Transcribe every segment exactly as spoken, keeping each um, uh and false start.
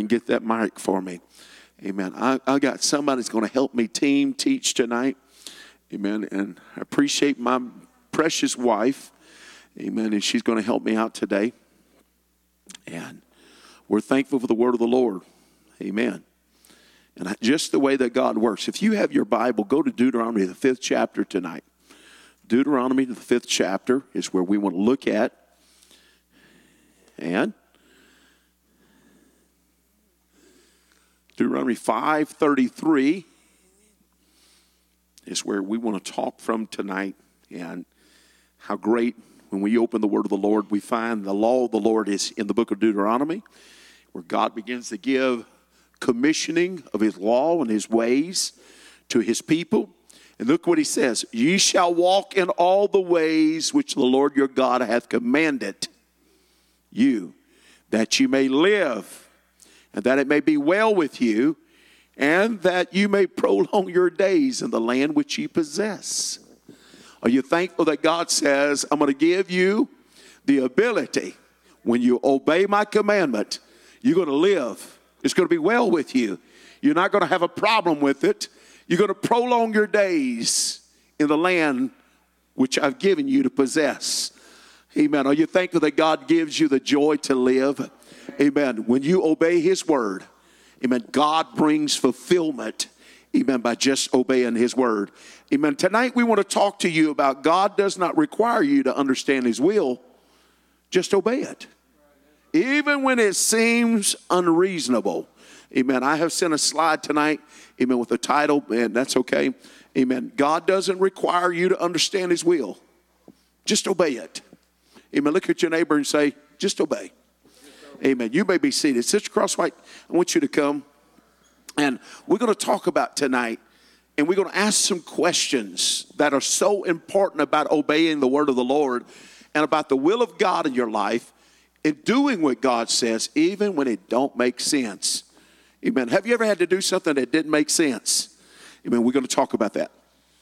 and get that mic for me. Amen. I, I got somebody that's going to help me team teach tonight. Amen. And I appreciate my precious wife. Amen. And she's going to help me out today. And we're thankful for the word of the Lord. Amen. And just the way that God works. If you have your Bible, go to Deuteronomy, the fifth chapter tonight. Deuteronomy, the fifth chapter is where we want to look at. And Deuteronomy five thirty-three is where we want to talk from tonight. And how great when we open the word of the Lord, we find the law of the Lord is in the book of Deuteronomy, where God begins to give commissioning of his law and his ways to his people. And look what he says. Ye shall walk in all the ways which the Lord your God hath commanded you, that you may live, and that it may be well with you, and that you may prolong your days in the land which ye possess. Are you thankful that God says, I'm going to give you the ability, when you obey my commandment, you're going to live. It's going to be well with you. You're not going to have a problem with it. You're going to prolong your days in the land which I've given you to possess. Amen. Are you thankful that God gives you the joy to live? Amen. When you obey his word, amen, God brings fulfillment, amen, by just obeying his word. Amen. Tonight we want to talk to you about God does not require you to understand his will. Just obey it. Even when it seems unreasonable. Amen. I have sent a slide tonight, amen, with the title, and that's okay. Amen. God doesn't require you to understand his will. Just obey it. Amen. Look at your neighbor and say, just obey. Amen. You may be seated. Sister Crosswhite, I want you to come. And we're going to talk about tonight, and we're going to ask some questions that are so important about obeying the word of the Lord and about the will of God in your life. In doing what God says, even when it don't make sense. Amen. Have you ever had to do something that didn't make sense? Amen. We're going to talk about that.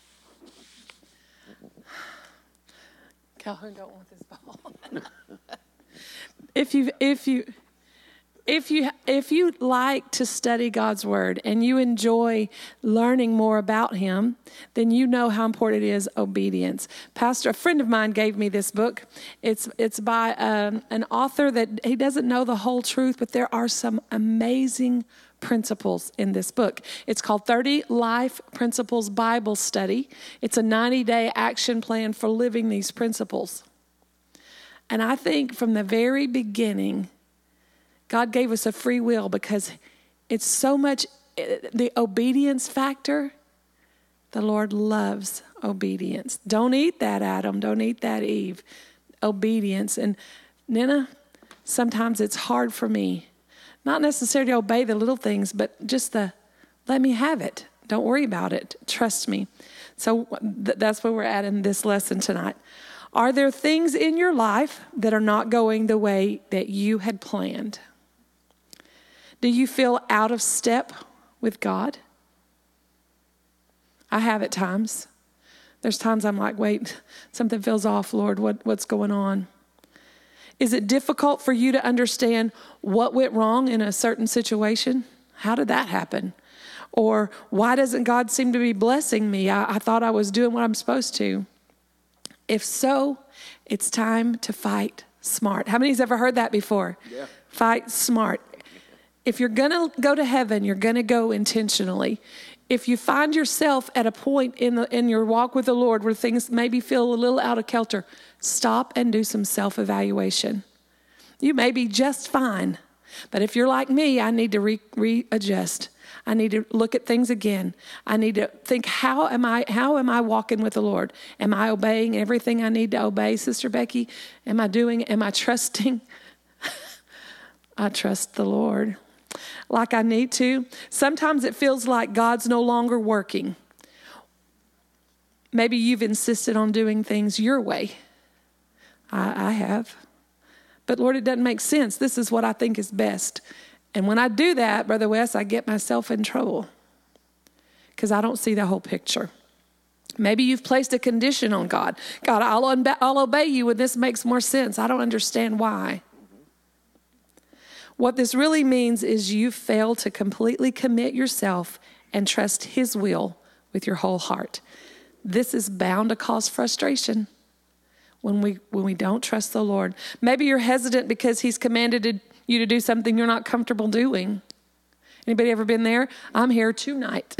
Calhoun don't want this ball. if you, if you, if you, if you like to study God's word and you enjoy learning more about him, then you know how important it is obedience. Pastor, a friend of mine gave me this book. It's it's by um, an author that he doesn't know the whole truth, but there are some amazing principles in this book. It's called thirty Life Principles Bible Study. It's a ninety-day action plan for living these principles. And I think from the very beginning, God gave us a free will because it's so much, the obedience factor. The Lord loves obedience. Don't eat that, Adam. Don't eat that, Eve. Obedience. And Nina, sometimes it's hard for me. Not necessarily to obey the little things, but just the, let me have it. Don't worry about it. Trust me. So th- that's where we're at in this lesson tonight. Are there things in your life that are not going the way that you had planned? Do you feel out of step with God? I have at times. There's times I'm like, wait, something feels off, Lord. What, what's going on? Is it difficult for you to understand what went wrong in a certain situation? How did that happen? Or why doesn't God seem to be blessing me? I, I thought I was doing what I'm supposed to. If so, it's time to fight smart. How many's ever heard that before? Yeah. Fight smart. If you're going to go to heaven, you're going to go intentionally. If you find yourself at a point in the in your walk with the Lord where things maybe feel a little out of kilter, stop and do some self-evaluation. You may be just fine, but if you're like me, I need to re- readjust. I need to look at things again. I need to think, how am I how am I walking with the Lord? Am I obeying everything I need to obey, Sister Becky? Am I doing, am I trusting? I trust the Lord like I need to. Sometimes it feels like God's no longer working. Maybe you've insisted on doing things your way. I, I have. But Lord, it doesn't make sense. This is what I think is best. And when I do that, Brother Wes, I get myself in trouble because I don't see the whole picture. Maybe you've placed a condition on God. God, I'll, unbe- I'll obey you when this makes more sense. I don't understand why. What this really means is you fail to completely commit yourself and trust his will with your whole heart. This is bound to cause frustration when we when we don't trust the Lord. Maybe you're hesitant because he's commanded you to do something you're not comfortable doing. Anybody ever been there? I'm here tonight.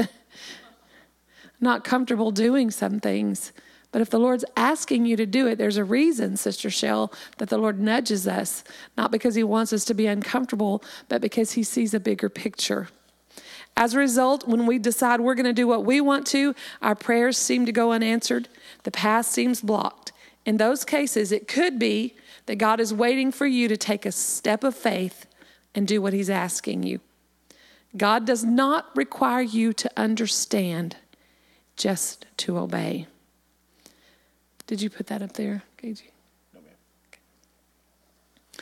Not comfortable doing some things. But if the Lord's asking you to do it, there's a reason, Sister Shell, that the Lord nudges us. Not because he wants us to be uncomfortable, but because he sees a bigger picture. As a result, when we decide we're going to do what we want to, our prayers seem to go unanswered. The path seems blocked. In those cases, it could be that God is waiting for you to take a step of faith and do what he's asking you. God does not require you to understand, just to obey. Did you put that up there, Gagey? No, ma'am. Okay.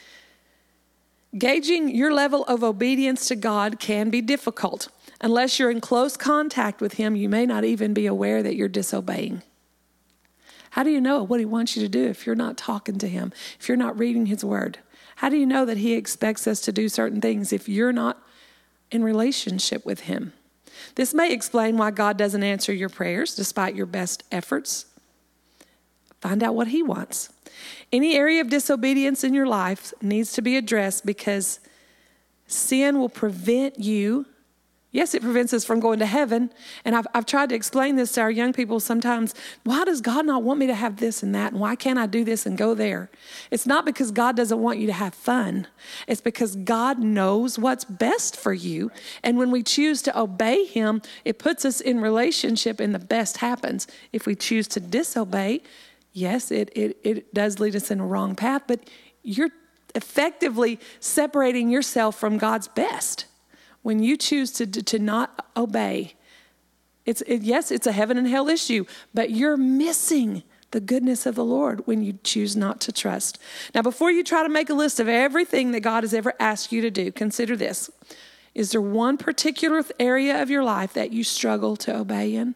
Gauging your level of obedience to God can be difficult. Unless you're in close contact with him, you may not even be aware that you're disobeying. How do you know what he wants you to do if you're not talking to him, if you're not reading his word? How do you know that he expects us to do certain things if you're not in relationship with him? This may explain why God doesn't answer your prayers despite your best efforts. Find out what he wants. Any area of disobedience in your life needs to be addressed because sin will prevent you. Yes, it prevents us from going to heaven. And I've, I've tried to explain this to our young people sometimes. Why does God not want me to have this and that? And why can't I do this and go there? It's not because God doesn't want you to have fun. It's because God knows what's best for you. And when we choose to obey him, it puts us in relationship and the best happens. If we choose to disobey, yes, it, it, it does lead us in a wrong path, but you're effectively separating yourself from God's best. When you choose to, to not obey, it's it, yes, it's a heaven and hell issue, but you're missing the goodness of the Lord when you choose not to trust. Now, before you try to make a list of everything that God has ever asked you to do, consider this. Is there one particular area of your life that you struggle to obey in?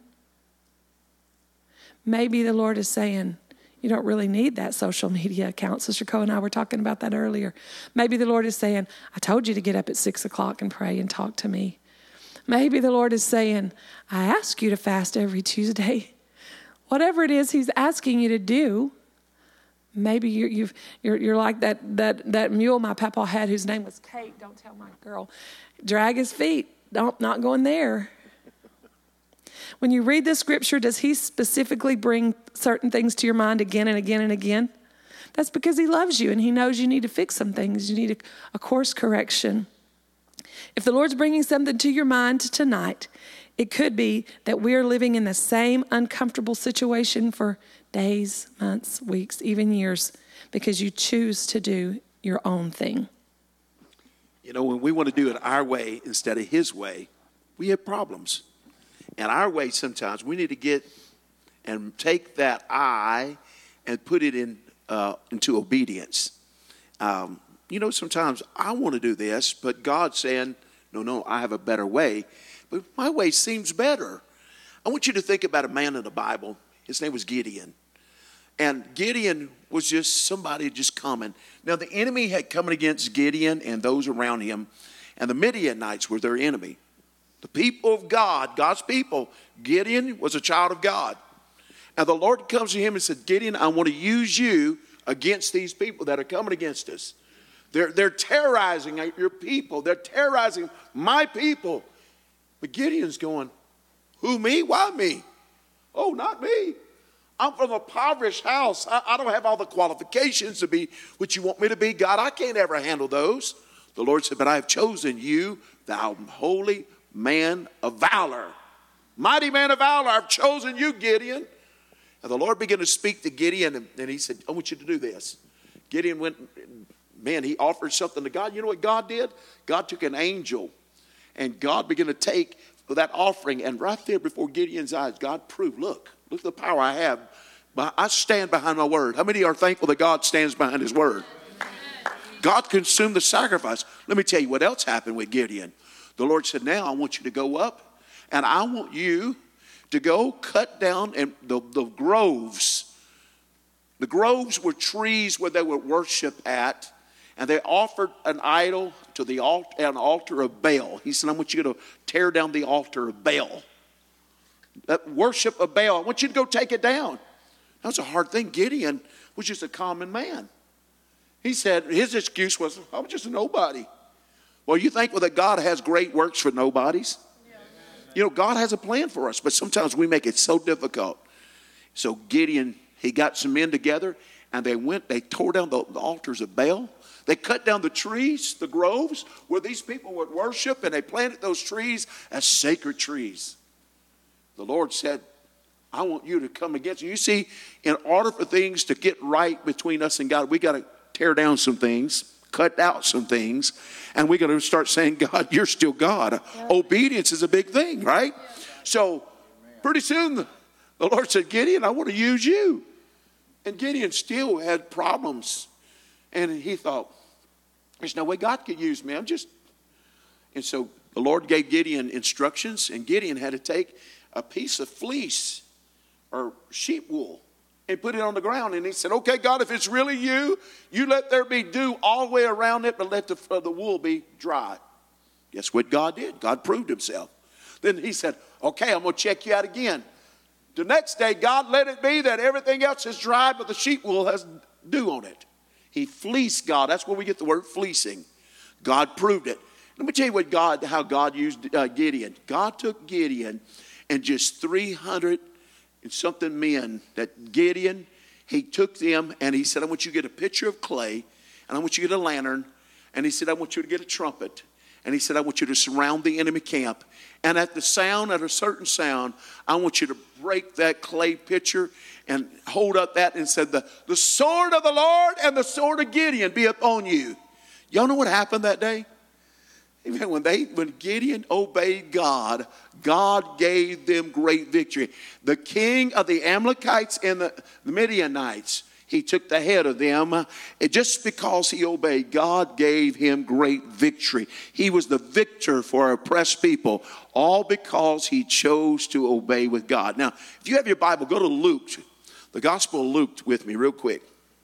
Maybe the Lord is saying, you don't really need that social media account. Sister Coe and I were talking about that earlier. Maybe the Lord is saying, I told you to get up at six o'clock and pray and talk to me. Maybe the Lord is saying, I ask you to fast every Tuesday. Whatever it is he's asking you to do, maybe you're, you've, you're, you're like that, that, that mule my papa had whose name was Kate. Don't tell my girl. Drag his feet. Don't, not going there. When you read this scripture, does he specifically bring certain things to your mind again and again and again? That's because he loves you and he knows you need to fix some things. You need a, a course correction. If the Lord's bringing something to your mind tonight, it could be that we're living in the same uncomfortable situation for days, months, weeks, even years, because you choose to do your own thing. You know, when we want to do it our way instead of his way, we have problems. And our way sometimes, we need to get and take that I and put it in uh, into obedience. Um, you know, sometimes I want to do this, but God's saying, no, no, I have a better way. But my way seems better. I want you to think about a man in the Bible. His name was Gideon. And Gideon was just somebody just coming. Now, the enemy had come against Gideon and those around him, and the Midianites were their enemy. The people of God, God's people, Gideon was a child of God. And the Lord comes to him and said, Gideon, I want to use you against these people that are coming against us. They're, they're terrorizing your people. They're terrorizing my people. But Gideon's going, who, me? Why me? Oh, not me. I'm from a impoverished house. I, I don't have all the qualifications to be what you want me to be. God, I can't ever handle those. The Lord said, but I have chosen you, thou holy man of valor. Mighty man of valor, I've chosen you, Gideon. And the Lord began to speak to Gideon, and, and he said, I want you to do this. Gideon went, man, he offered something to God. You know what God did? God took an angel, and God began to take that offering, and right there before Gideon's eyes, God proved, look, look at the power I have. I stand behind my word. How many are thankful that God stands behind his word? God consumed the sacrifice. Let me tell you what else happened with Gideon. The Lord said, now I want you to go up, and I want you to go cut down and the, the groves. The groves were trees where they would worship at, and they offered an idol to the altar, an altar of Baal. He said, I want you to tear down the altar of Baal. That worship of Baal, I want you to go take it down. That was a hard thing. Gideon was just a common man. He said, his excuse was, I was just a nobody. Well, you think well, that God has great works for nobodies? Yeah. You know, God has a plan for us, but sometimes we make it so difficult. So Gideon, he got some men together, and they went, they tore down the, the altars of Baal. They cut down the trees, the groves, where these people would worship, and they planted those trees as sacred trees. The Lord said, I want you to come against you. You see, in order for things to get right between us and God, we got to tear down some things, cut out some things, and we got to start saying, God, you're still God. Yeah. Obedience is a big thing, right? Yeah. So pretty soon the, the Lord said, Gideon, I want to use you. And Gideon still had problems. And he thought, there's no way God could use me. I'm just... And so the Lord gave Gideon instructions, and Gideon had to take a piece of fleece or sheep wool and put it on the ground. And he said, okay, God, if it's really you, you let there be dew all the way around it, but let the, uh, the wool be dry. Guess what God did? God proved himself. Then he said, okay, I'm going to check you out again. The next day, God let it be that everything else is dry, but the sheep wool has dew on it. He fleeced God. That's where we get the word fleecing. God proved it. Let me tell you what God, how God used uh, Gideon. God took Gideon and just three hundred and something men that Gideon, he took them and he said, I want you to get a pitcher of clay, and I want you to get a lantern, and he said, I want you to get a trumpet, and he said, I want you to surround the enemy camp, and at the sound, at a certain sound, I want you to break that clay pitcher and hold up that and said, the, the sword of the Lord and the sword of Gideon be upon you. Y'all know what happened that day? When they, when Gideon obeyed God, God gave them great victory. The king of the Amalekites and the, the Midianites, he took the head of them. And just because he obeyed, God gave him great victory. He was the victor for oppressed people, all because he chose to obey with God. Now, if you have your Bible, go to Luke, the Gospel of Luke with me real quick.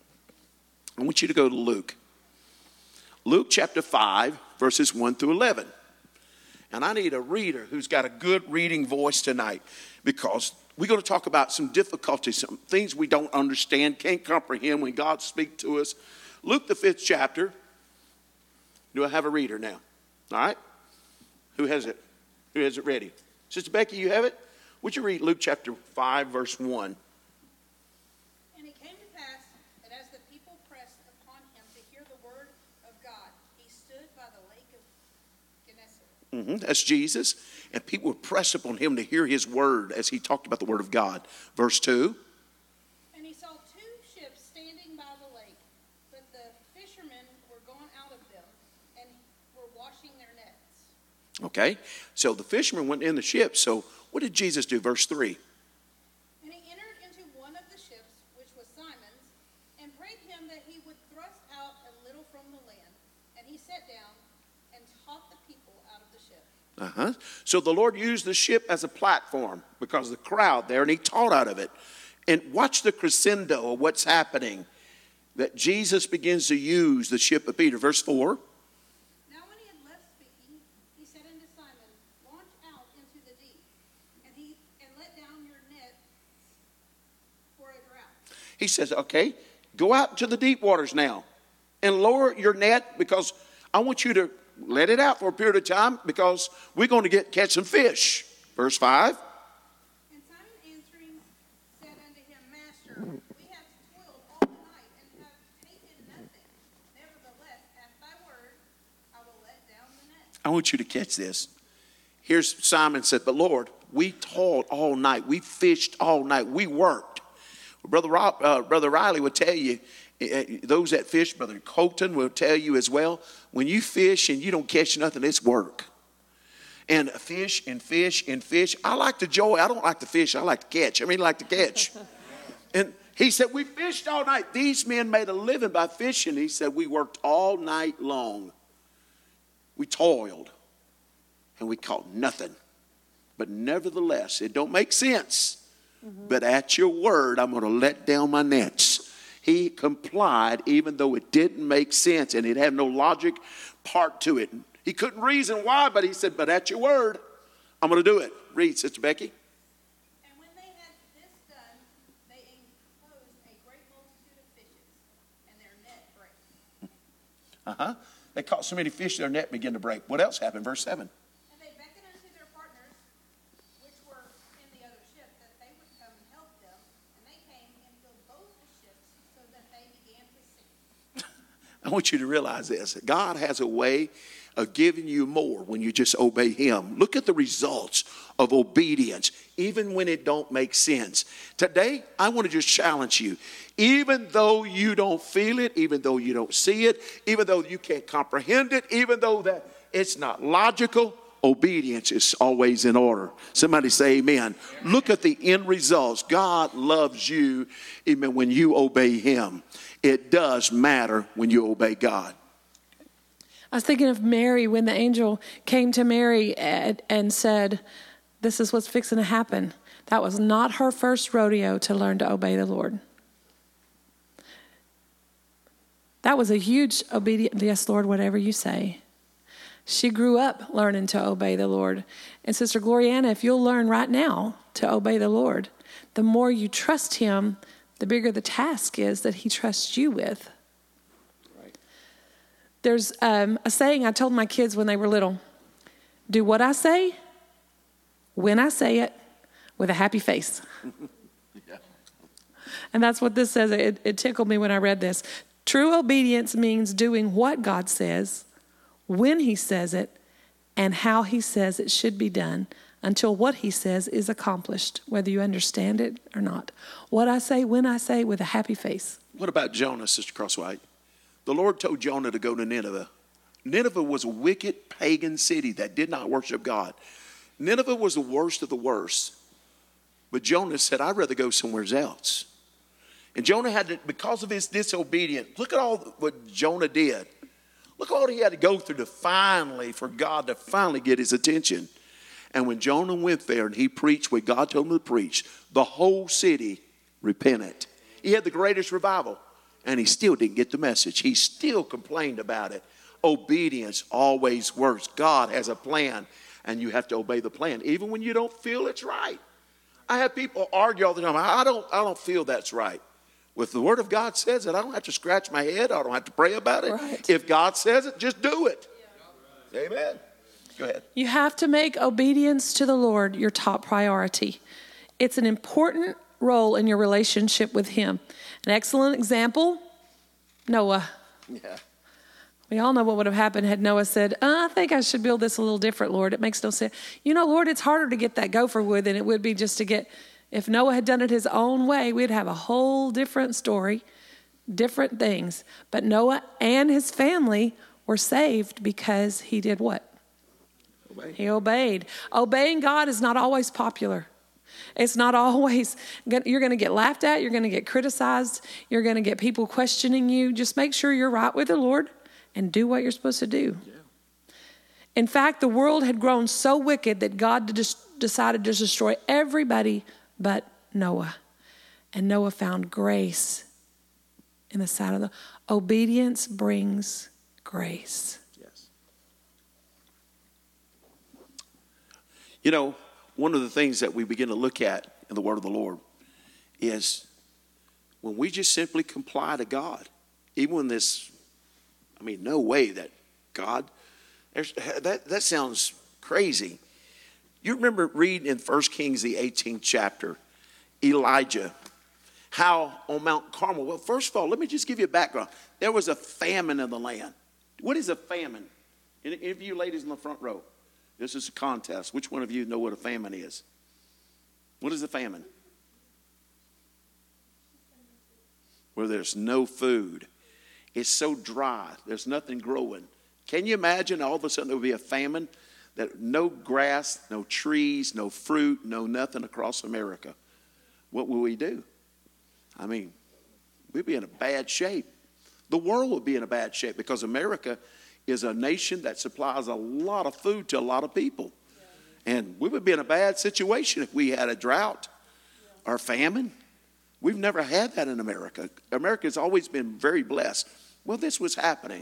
I want you to go to Luke. Luke chapter five. Verses one through eleven. And I need a reader who's got a good reading voice tonight, because we're going to talk about some difficulties, some things we don't understand, can't comprehend when God speaks to us. Luke the fifth chapter. Do I have a reader now? All right. Who has it? Who has it ready? Sister Becky, you have it? Would you read Luke chapter five, verse one? And it came to pass that as the people pressed upon him to hear the word of God, he stood by the lake of Gennesaret. Mm-hmm, that's Jesus. And people were pressed upon him to hear his word as he talked about the word of God. Verse two. And he saw two ships standing by the lake, but the fishermen were gone out of them and were washing their nets. Okay, so the fishermen went in the ship. So what did Jesus do? Verse three. And he entered into one of the ships, which was Simon's, and prayed him that he would thrust out a little from the land. And he sat down and taught the people out of the ship. Uh-huh. So the Lord used the ship as a platform because of the crowd there, and he taught out of it. And watch the crescendo of what's happening, that Jesus begins to use the ship of Peter. Verse four. Now when he had left speaking, he said unto Simon, launch out into the deep, and he and let down your nets for a draught. He says, okay, go out to the deep waters now and lower your net, because I want you to let it out for a period of time, because we're going to get catch some fish. Verse five. And Simon answering said unto him, Master, we have toiled all night and have taken nothing. Nevertheless, at thy word, I will let down the net. I want you to catch this. Here's Simon said, but Lord, we toiled all night. We fished all night. We worked. Brother Rob, uh, Brother Riley would tell you, uh, those that fish, Brother Colton will tell you as well, when you fish and you don't catch nothing, it's work. And fish and fish and fish. I like to joy. I don't like to fish. I like to catch. I mean, like to catch. And he said, we fished all night. These men made a living by fishing. He said, we worked all night long. We toiled and we caught nothing. But nevertheless, it don't make sense. Mm-hmm. But at your word, I'm going to let down my nets. He complied even though it didn't make sense and it had no logic. part to it. He couldn't reason why, but he said, but at your word, I'm going to do it. Read, Sister Becky. And when they had this done, they enclosed a great multitude of fishes, and their net brake. Uh-huh. They caught so many fish, their net began to break. What else happened? Verse seven. And they beckoned unto their partners, which were in the other ship, that they would come and help them. And they came and filled both the ships, so that they began to sink. I want you to realize this. God has a way of giving you more when you just obey him. Look at the results of obedience, even when it don't make sense. Today, I want to just challenge you. Even though you don't feel it, even though you don't see it, even though you can't comprehend it, even though that it's not logical, obedience is always in order. Somebody say amen. Look at the end results. God loves you even when you obey him. It does matter when you obey God. I was thinking of Mary when the angel came to Mary and, and said, this is what's fixing to happen. That was not her first rodeo to learn to obey the Lord. That was a huge obedience. Yes, Lord, whatever you say. She grew up learning to obey the Lord. And Sister Gloriana, if you'll learn right now to obey the Lord, the more you trust him, the bigger the task is that he trusts you with. There's um, a saying I told my kids when they were little. Do what I say, when I say it, with a happy face. Yeah. And that's what this says. It, it tickled me when I read this. True obedience means doing what God says, when he says it, and how he says it should be done until what he says is accomplished, whether you understand it or not. What I say, when I say, with a happy face. What about Jonah, Sister Crosswhite? The Lord told Jonah to go to Nineveh. Nineveh was a wicked pagan city that did not worship God. Nineveh was the worst of the worst. But Jonah said, I'd rather go somewhere else. And Jonah had to, because of his disobedience, look at all what Jonah did. Look all he had to go through to finally, for God to finally get his attention. And when Jonah went there and he preached what God told him to preach, the whole city repented. He had the greatest revival. And he still didn't get the message. He still complained about it. Obedience always works. God has a plan, and you have to obey the plan, even when you don't feel it's right. I have people argue all the time. I don't, I don't feel that's right. Well, if the Word of God says it, I don't have to scratch my head. I don't have to pray about it. Right. If God says it, just do it. Yeah. Amen. Go ahead. You have to make obedience to the Lord your top priority. It's an important role in your relationship with him. An excellent example, Noah. Yeah. We all know what would have happened had Noah said, uh, I think I should build this a little different, Lord. It makes no sense. You know, Lord, it's harder to get that gopher wood than it would be just to get, if Noah had done it his own way, we'd have a whole different story, different things. But Noah and his family were saved because he did what? Obey. He obeyed. Obeying God is not always popular. It's not always, you're going to get laughed at. You're going to get criticized. You're going to get people questioning you. Just make sure you're right with the Lord and do what you're supposed to do. Yeah. In fact, the world had grown so wicked that God decided to destroy everybody but Noah. And Noah found grace in the sight of the, obedience brings grace. Yes. You know, one of the things that we begin to look at in the Word of the Lord is when we just simply comply to God, even when this, I mean, no way that God, that, that sounds crazy. You remember reading in First Kings, the eighteenth chapter, Elijah, how on Mount Carmel, well, first of all, let me just give you a background. There was a famine in the land. What is a famine? Any of you ladies in the front row? This is a contest. Which one of you know what a famine is? What is a famine? Where there's no food. It's so dry. There's nothing growing. Can you imagine all of a sudden there would be a famine? That no grass, no trees, no fruit, no nothing across America. What will we do? I mean, we'd be in a bad shape. The world would be in a bad shape because America is a nation that supplies a lot of food to a lot of people. Yeah. And we would be in a bad situation if we had a drought yeah. or famine. We've never had that in America. America has always been very blessed. Well, this was happening.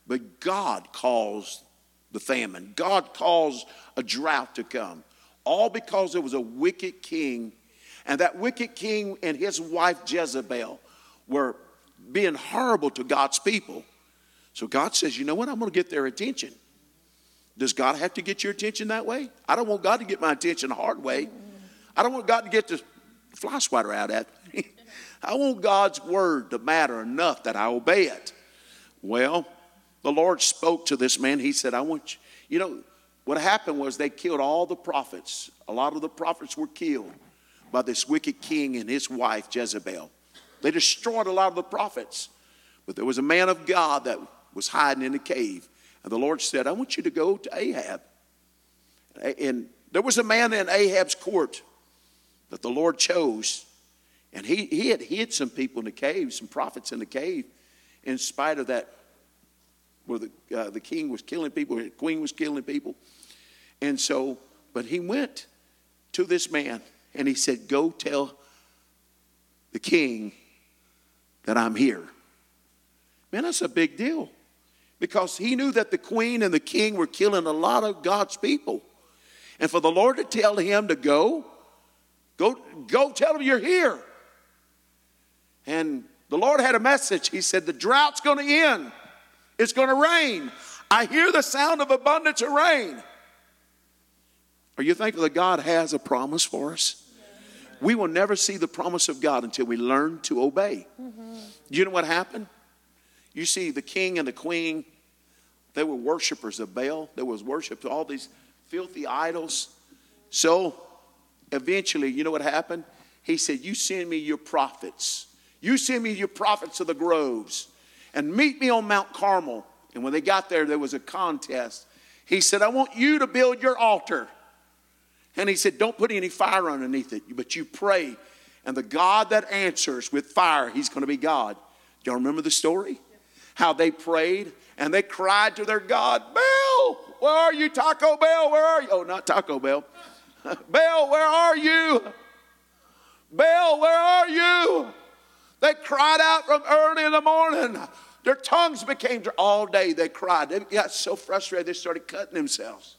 But God caused the famine. God caused a drought to come. All because there was a wicked king. And that wicked king and his wife Jezebel were being horrible to God's people. So God says, you know what? I'm going to get their attention. Does God have to get your attention that way? I don't want God to get my attention the hard way. I don't want God to get the fly swatter out at me. I want God's word to matter enough that I obey it. Well, the Lord spoke to this man. He said, I want you. You know, what happened was they killed all the prophets. A lot of the prophets were killed by this wicked king and his wife, Jezebel. They destroyed a lot of the prophets. But there was a man of God that was hiding in a cave. And the Lord said, I want you to go to Ahab. And there was a man in Ahab's court that the Lord chose. And he, he had hid some people in the cave, some prophets in the cave, in spite of that, where the, uh, the king was killing people, the queen was killing people. And so, but he went to this man and he said, go tell the king that I'm here. Man, that's a big deal. Because he knew that the queen and the king were killing a lot of God's people. And for the Lord to tell him to go, go, go tell him you're here. And the Lord had a message. He said, the drought's going to end. It's going to rain. I hear the sound of abundance of rain. Are you thankful that God has a promise for us? We will never see the promise of God until we learn to obey. Mm-hmm. You know what happened? You see, the king and the queen, they were worshipers of Baal. There was worship to all these filthy idols. So eventually, you know what happened? He said, you send me your prophets. You send me your prophets to the groves and meet me on Mount Carmel. And when they got there, there was a contest. He said, I want you to build your altar. And he said, don't put any fire underneath it, but you pray. And the God that answers with fire, he's going to be God. Do y'all remember the story? How they prayed and they cried to their God, Baal, where are you? Taco Bell, where are you? Oh, not Taco Bell. Baal, where are you? Baal, where are you? They cried out from early in the morning. Their tongues became dry. All day they cried. They got so frustrated they started cutting themselves.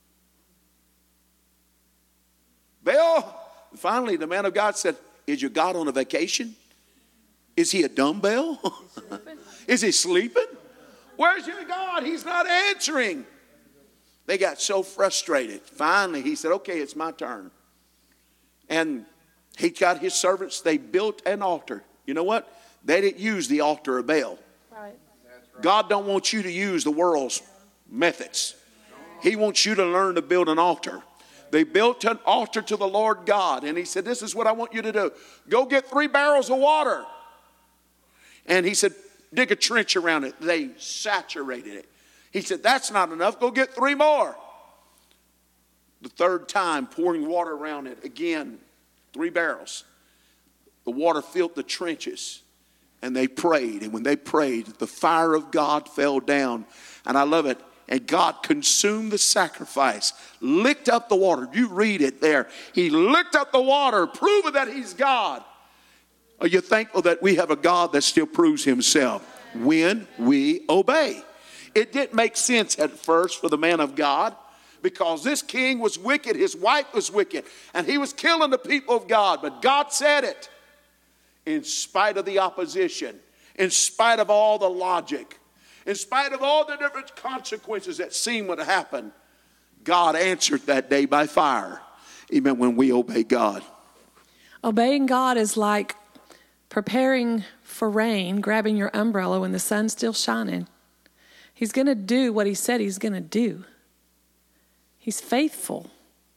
Baal, finally the man of God said, is your God on a vacation? Is he a dumbbell? Is he sleeping? Where's your God? He's not answering. They got so frustrated. Finally, he said, okay, it's my turn. And he got his servants. They built an altar. You know what? They didn't use the altar of Baal. Right. God don't want you to use the world's methods. He wants you to learn to build an altar. They built an altar to the Lord God. And he said, this is what I want you to do. Go get three barrels of water. And he said, dig a trench around it. They saturated it. He said, that's not enough. Go get three more. The third time, pouring water around it. Again, three barrels. The water filled the trenches. And they prayed. And when they prayed, the fire of God fell down. And I love it. And God consumed the sacrifice. Licked up the water. You read it there. He licked up the water, proving that he's God. Are you thankful that we have a God that still proves himself when we obey? It didn't make sense at first for the man of God because this king was wicked. His wife was wicked. And he was killing the people of God. But God said it in spite of the opposition, in spite of all the logic, in spite of all the different consequences that seemed would happen. God answered that day by fire. Even when we obey God. Obeying God is like preparing for rain, grabbing your umbrella when the sun's still shining. He's going to do what he said he's going to do. He's faithful.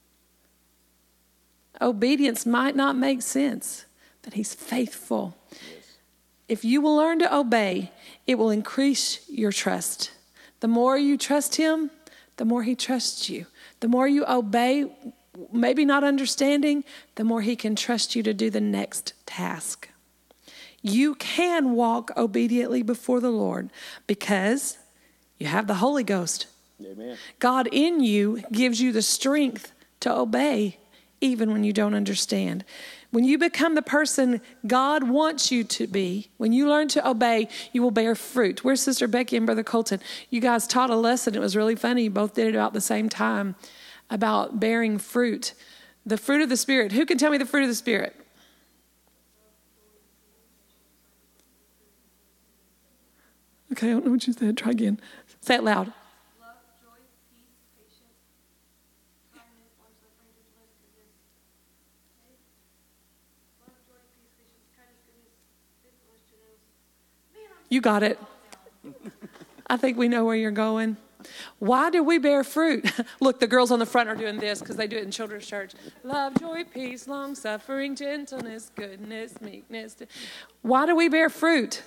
Obedience might not make sense, but he's faithful. Yes. If you will learn to obey, it will increase your trust. The more you trust him, the more he trusts you. The more you obey, maybe not understanding, the more he can trust you to do the next task. You can walk obediently before the Lord because you have the Holy Ghost. Amen. God in you gives you the strength to obey even when you don't understand. When you become the person God wants you to be, when you learn to obey, you will bear fruit. Where's Sister Becky and Brother Colton? You guys taught a lesson. It was really funny. You both did it about the same time about bearing fruit. The fruit of the Spirit. Who can tell me the fruit of the Spirit? Okay, I don't know what you said. Try again. Say it loud. Love, joy, peace, patience, kindness, long-suffering, gentleness, goodness. Okay? Love, joy, peace, patience, kindness, goodness, faithfulness, gentleness. Man, I'm You got it. I think we know where you're going. Why do we bear fruit? Look, the girls on the front are doing this because they do it in children's church. Love, joy, peace, long-suffering, gentleness, goodness, meekness. Why do we bear fruit?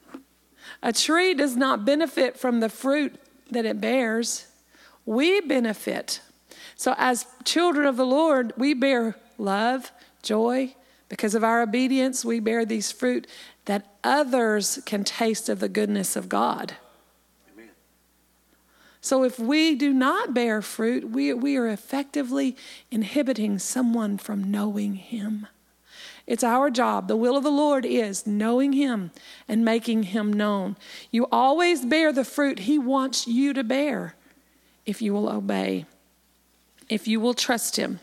A tree does not benefit from the fruit that it bears. We benefit. So as children of the Lord, we bear love, joy. Because of our obedience, we bear these fruit that others can taste of the goodness of God. Amen. So if we do not bear fruit, we, we are effectively inhibiting someone from knowing Him. It's our job. The will of the Lord is knowing Him and making Him known. You always bear the fruit He wants you to bear if you will obey, if you will trust Him.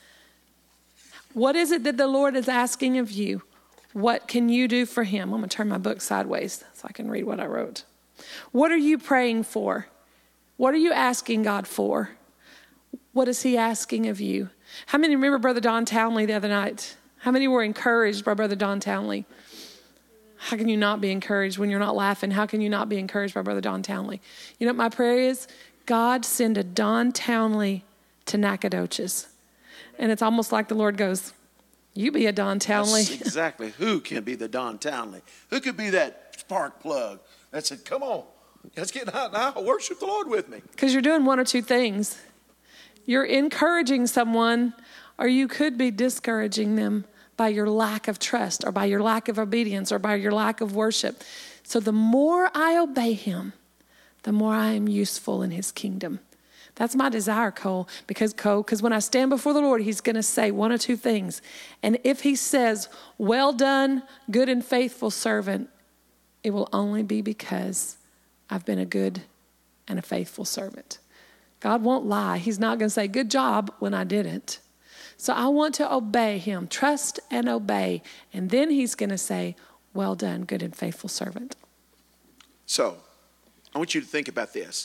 What is it that the Lord is asking of you? What can you do for Him? I'm going to turn my book sideways so I can read what I wrote. What are you praying for? What are you asking God for? What is He asking of you? How many remember Brother Don Townley the other night? How many were encouraged by Brother Don Townley? How can you not be encouraged when you're not laughing? How can you not be encouraged by Brother Don Townley? You know what my prayer is? God, send a Don Townley to Nacogdoches. And it's almost like the Lord goes, you be a Don Townley. That's exactly. Who can be the Don Townley? Who could be that spark plug that said, come on, let's get out now, worship the Lord with me? Because you're doing one or two things. You're encouraging someone, or you could be discouraging them by your lack of trust or by your lack of obedience or by your lack of worship. So the more I obey Him, the more I am useful in His kingdom. That's my desire, Cole, because Cole, because when I stand before the Lord, He's going to say one or two things. And if He says, well done, good and faithful servant, it will only be because I've been a good and a faithful servant. God won't lie. He's not going to say, good job, when I didn't. So I want to obey Him, trust and obey. And then He's going to say, well done, good and faithful servant. So I want you to think about this.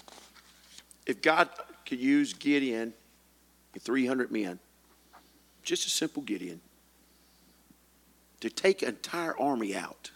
If God could use Gideon and three hundred men, just a simple Gideon, to take an entire army out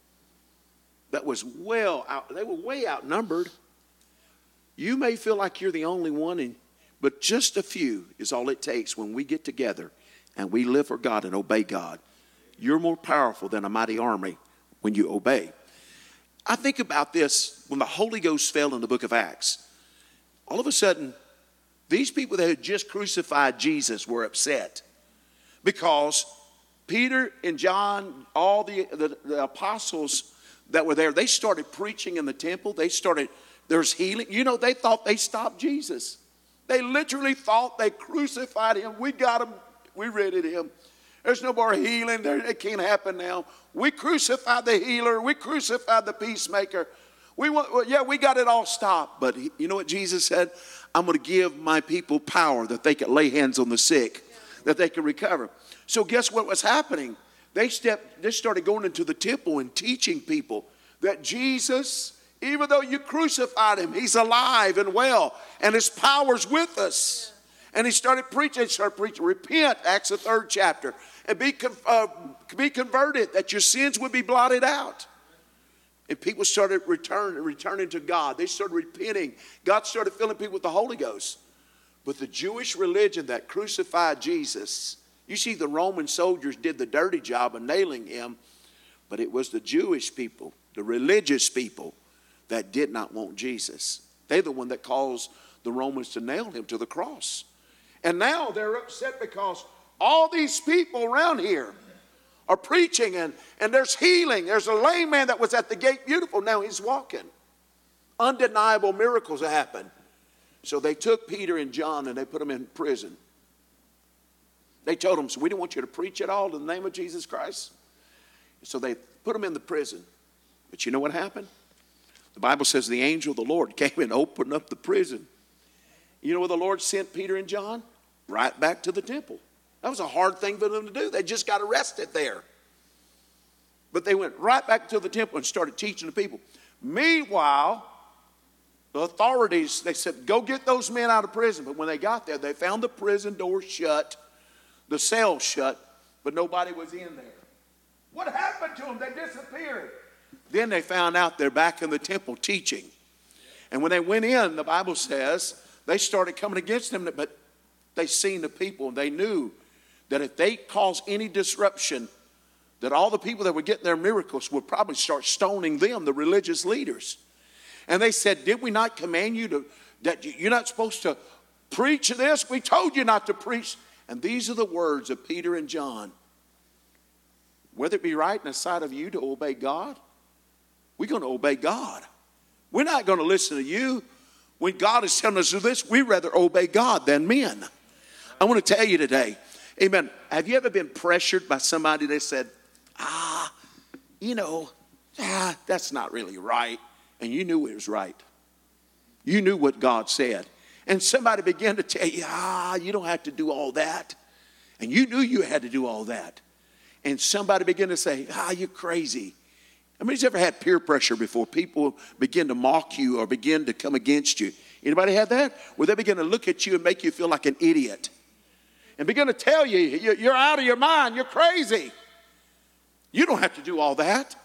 that was well out, they were way outnumbered. You may feel like you're the only one, and, but just a few is all it takes when we get together and we live for God and obey God. You're more powerful than a mighty army when you obey. I think about this when the Holy Ghost fell in the book of Acts. All of a sudden, these people that had just crucified Jesus were upset because Peter and John, all the, the, the apostles that were there, they started preaching in the temple. They started, there's healing. You know, they thought they stopped Jesus. They literally thought they crucified Him. We got Him. We readied Him. There's no more healing. There, it can't happen now. We crucified the healer. We crucified the peacemaker. We want, well, yeah, we got it all stopped. But he, you know what Jesus said? I'm going to give my people power that they could lay hands on the sick, that they could recover. So guess what was happening? They stepped, they started going into the temple and teaching people that Jesus, even though you crucified Him, He's alive and well, and His power's with us. And he started preaching, he started preaching, repent, Acts the third chapter, and be, uh, be converted, that your sins would be blotted out. And people started returning, returning to God. They started repenting. God started filling people with the Holy Ghost. But the Jewish religion that crucified Jesus, you see, the Roman soldiers did the dirty job of nailing Him, but it was the Jewish people, the religious people, that did not want Jesus. They're the one that caused the Romans to nail Him to the cross. And now they're upset because all these people around here are preaching, and, and there's healing. There's a lame man that was at the gate beautiful. Now he's walking. Undeniable miracles happen. So they took Peter and John and they put them in prison. They told him, so we don't want you to preach at all in the name of Jesus Christ. So they put him in the prison. But you know what happened? The Bible says the angel of the Lord came and opened up the prison. You know where the Lord sent Peter and John? Right back to the temple. That was a hard thing for them to do. They just got arrested there. But they went right back to the temple and started teaching the people. Meanwhile, the authorities, they said, go get those men out of prison. But when they got there, they found the prison door shut, the cell shut, but nobody was in there. What happened to them? They disappeared. Then they found out they're back in the temple teaching. And when they went in, the Bible says, they started coming against them, but they seen the people, and they knew that if they caused any disruption, that all the people that were getting their miracles would probably start stoning them, the religious leaders. And they said, did we not command you to, that you're not supposed to preach this? We told you not to preach. And these are the words of Peter and John. Whether it be right in the sight of you to obey God, we're going to obey God. We're not going to listen to you. When God is telling us to do this, we'd rather obey God than men. I want to tell you today, amen, have you ever been pressured by somebody that said, ah, you know, ah, that's not really right. And you knew it was right. You knew what God said. And somebody began to tell you, ah, you don't have to do all that. And you knew you had to do all that. And somebody began to say, ah, you're crazy. I mean, who's ever had peer pressure before? People begin to mock you or begin to come against you. Anybody had that? Where they begin to look at you and make you feel like an idiot. And begin to tell you, you're out of your mind, you're crazy. You don't have to do all that.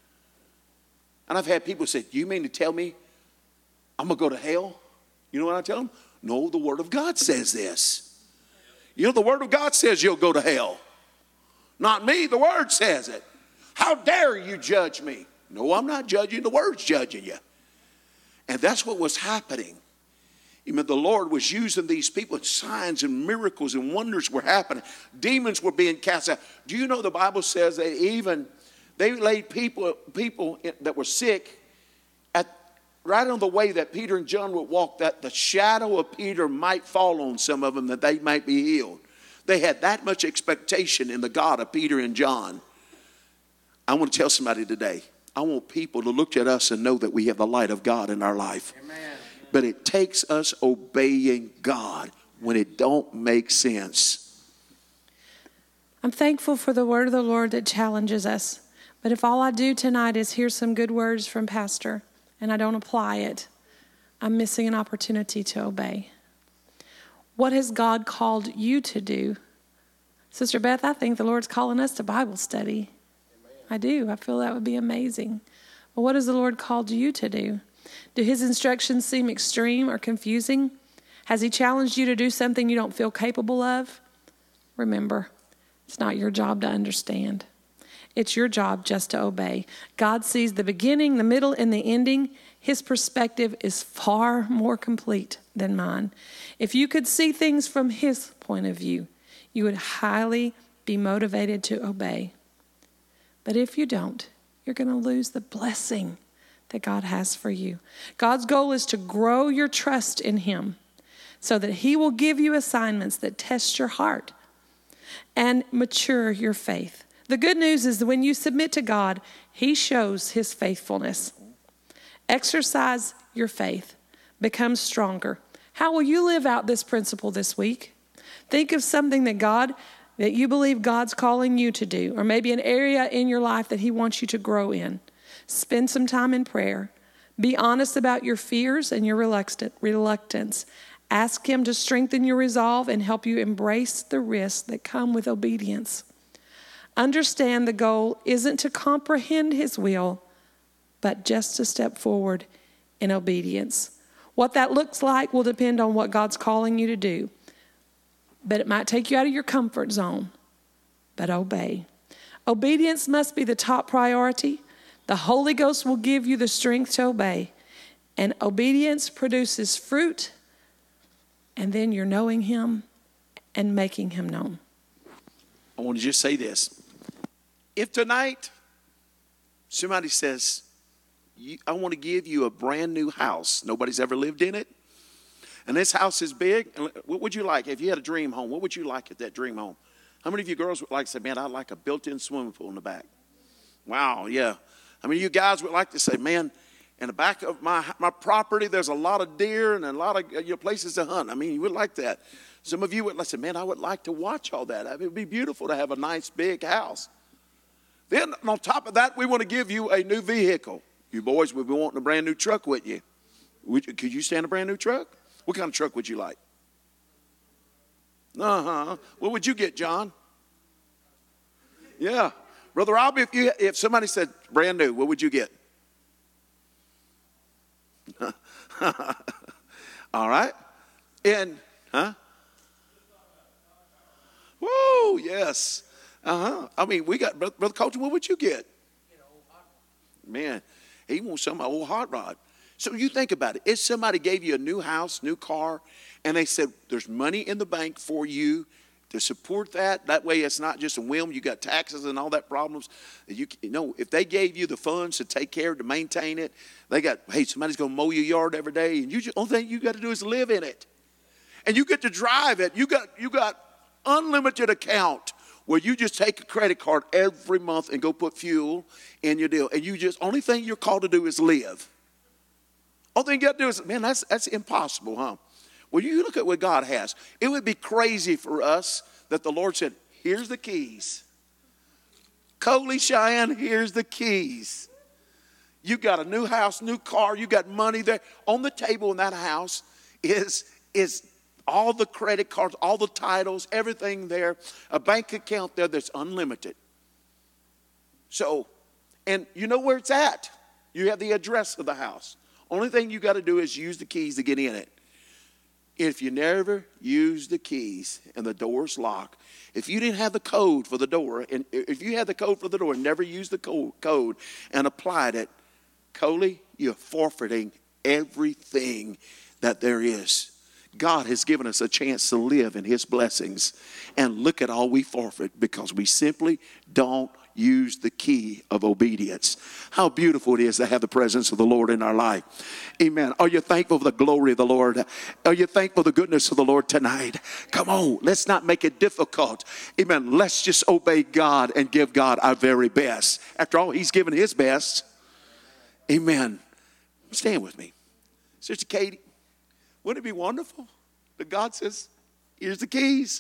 And I've had people say, do you mean to tell me I'm going to go to hell? You know what I tell them? No, the Word of God says this. You know, the Word of God says you'll go to hell. Not me, the Word says it. How dare you judge me? No, I'm not judging, the Word's judging you. And that's what was happening. Even the Lord was using these people, and signs and miracles and wonders were happening. Demons were being cast out. Do you know the Bible says that even they laid people, people that were sick at right on the way that Peter and John would walk, that the shadow of Peter might fall on some of them, that they might be healed. They had that much expectation in the God of Peter and John. I want to tell somebody today, I want people to look at us and know that we have the light of God in our life. Amen. But it takes us obeying God when it don't make sense. I'm thankful for the word of the Lord that challenges us. But if all I do tonight is hear some good words from Pastor and I don't apply it, I'm missing an opportunity to obey. What has God called you to do? Sister Beth, I think the Lord's calling us to Bible study. Amen. I do. I feel that would be amazing. But what has the Lord called you to do? Do his instructions seem extreme or confusing? Has he challenged you to do something you don't feel capable of? Remember, it's not your job to understand. It's your job just to obey. God sees the beginning, the middle, and the ending. His perspective is far more complete than mine. If you could see things from his point of view, you would highly be motivated to obey. But if you don't, you're going to lose the blessing that God has for you. God's goal is to grow your trust in him so that he will give you assignments that test your heart and mature your faith. The good news is that when you submit to God, he shows his faithfulness. Exercise your faith. Become stronger. How will you live out this principle this week? Think of something that God, that you believe God's calling you to do, or maybe an area in your life that he wants you to grow in. Spend some time in prayer. Be honest about your fears and your reluctance. Ask him to strengthen your resolve and help you embrace the risks that come with obedience. Understand the goal isn't to comprehend his will, but just to step forward in obedience. What that looks like will depend on what God's calling you to do. But it might take you out of your comfort zone. But obey. Obedience must be the top priority. The Holy Ghost will give you the strength to obey. And obedience produces fruit. And then you're knowing him and making him known. I want to just say this. If tonight somebody says, I want to give you a brand new house. Nobody's ever lived in it. And this house is big. What would you like? If you had a dream home, what would you like at that dream home? How many of you girls would like to say, man, I'd like a built-in swimming pool in the back? Wow, yeah. How many of you guys would like to say, man, in the back of my my property, there's a lot of deer and a lot of you know, places to hunt. I mean, you would like that. Some of you would like to say, man, I would like to watch all that. It would be beautiful to have a nice big house. Then on top of that, we want to give you a new vehicle. You boys would be wanting a brand new truck, wouldn't you? Would you could you stand a brand new truck? What kind of truck would you like? Uh-huh. What would you get, John? Yeah. Brother Robbie, if you if somebody said brand new, what would you get? All right. And, huh? Whoa, yes. Uh-huh. I mean, we got, Brother Colton, what would you get? Man, he wants some old hot rod. So you think about it. If somebody gave you a new house, new car, and they said there's money in the bank for you to support that, that way it's not just a whim. You got taxes and all that problems. You, you know, if they gave you the funds to take care of, to maintain it, they got, hey, somebody's going to mow your yard every day, and you just, only thing you got to do is live in it. And you get to drive it. You got, you got unlimited account where you just take a credit card every month and go put fuel in your deal. And you just, only thing you're called to do is live. Only thing you got to do is, man, that's, that's impossible, huh? Well, you look at what God has. It would be crazy for us that the Lord said, here's the keys. Coley, Cheyenne, here's the keys. You got a new house, new car, you got money there. On the table in that house is, is all the credit cards, all the titles, everything there. A bank account there that's unlimited. So, and you know where it's at. You have the address of the house. Only thing you got to do is use the keys to get in it. If you never use the keys and the door's locked, if you didn't have the code for the door, and if you had the code for the door and never used the code and applied it, Coley, you're forfeiting everything that there is. God has given us a chance to live in his blessings. And look at all we forfeit because we simply don't use the key of obedience. How beautiful it is to have the presence of the Lord in our life. Amen. Are you thankful for the glory of the Lord? Are you thankful for the goodness of the Lord tonight? Come on, let's not make it difficult. Amen. Let's just obey God and give God our very best. After all, he's given his best. Amen. Stand with me. Sister Katie, wouldn't it be wonderful that God says, here's the keys.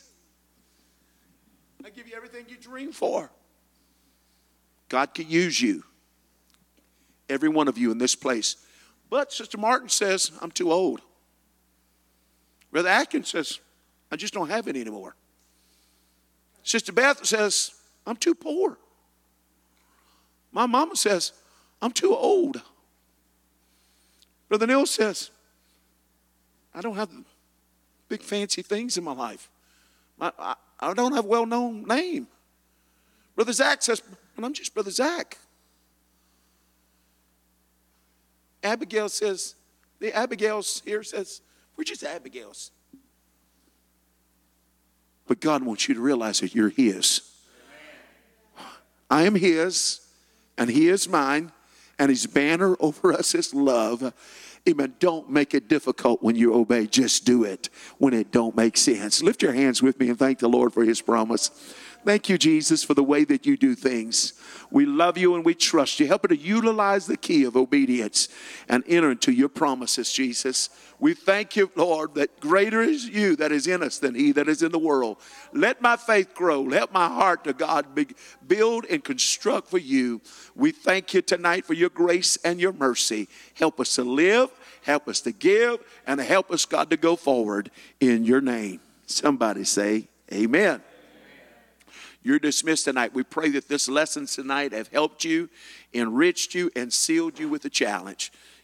I give you everything you dream for. God can use you. Every one of you in this place. But Sister Martin says, I'm too old. Brother Atkins says, I just don't have it anymore. Sister Beth says, I'm too poor. My mama says, I'm too old. Brother Neil says, I don't have big fancy things in my life. I, I, I don't have a well-known name. Brother Zach says, and I'm just Brother Zach. Abigail says, the Abigails here says, we're just Abigails. But God wants you to realize that you're his. I am his, and he is mine, and his banner over us is love. Amen. Don't make it difficult when you obey. Just do it when it don't make sense. Lift your hands with me and thank the Lord for his promise. Thank you, Jesus, for the way that you do things. We love you and we trust you. Help us to utilize the key of obedience and enter into your promises, Jesus. We thank you, Lord, that greater is you that is in us than he that is in the world. Let my faith grow. Let my heart to God be, build and construct for you. We thank you tonight for your grace and your mercy. Help us to live, help us to give, and help us, God, to go forward in your name. Somebody say amen. You're dismissed tonight. We pray that this lesson tonight have helped you, enriched you, and sealed you with a challenge.